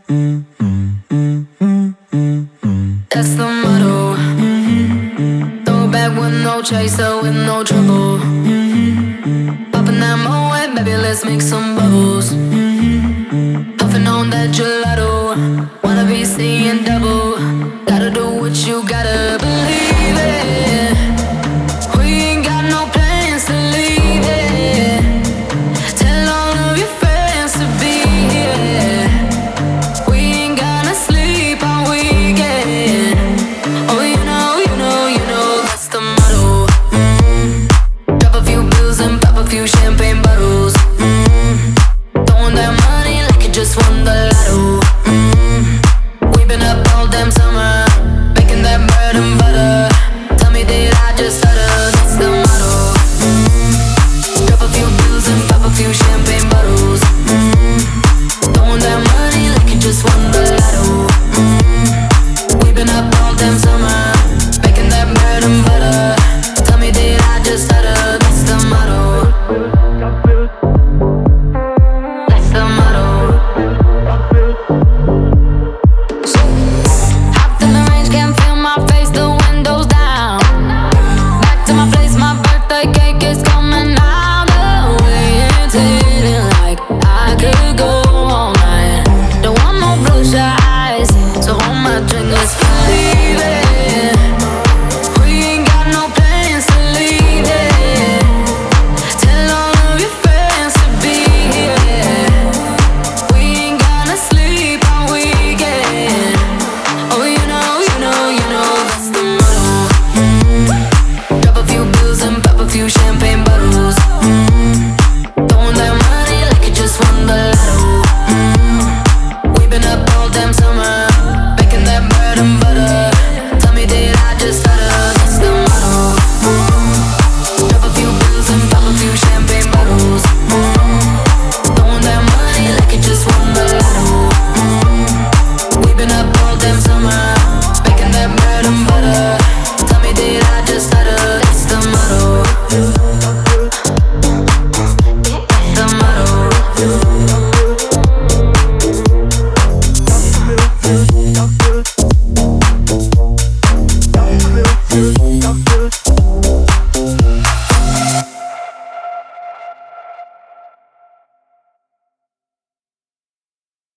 That's the motto. Throw back with no chaser, with no trouble. Popping that Moet, baby, let's make some bubbles. Puffing on that gelato, wanna be seeing double. Gotta do what you gotta believe it. We ain't got no plans to leave it. Tell all of your friends to be here. We ain't gonna sleep all weekend. Oh, you know, that's the motto. Drop a few bills and pop a few champagne bottles. Throwing that money like you just won the lotto. We've been up all damn summer, making that bread and butter. Tell me, did I just stutter? That's the motto. Drop a few bills and pop a few champagne bottles. Throwing that money like you just won the lotto. We've been up all damn summer.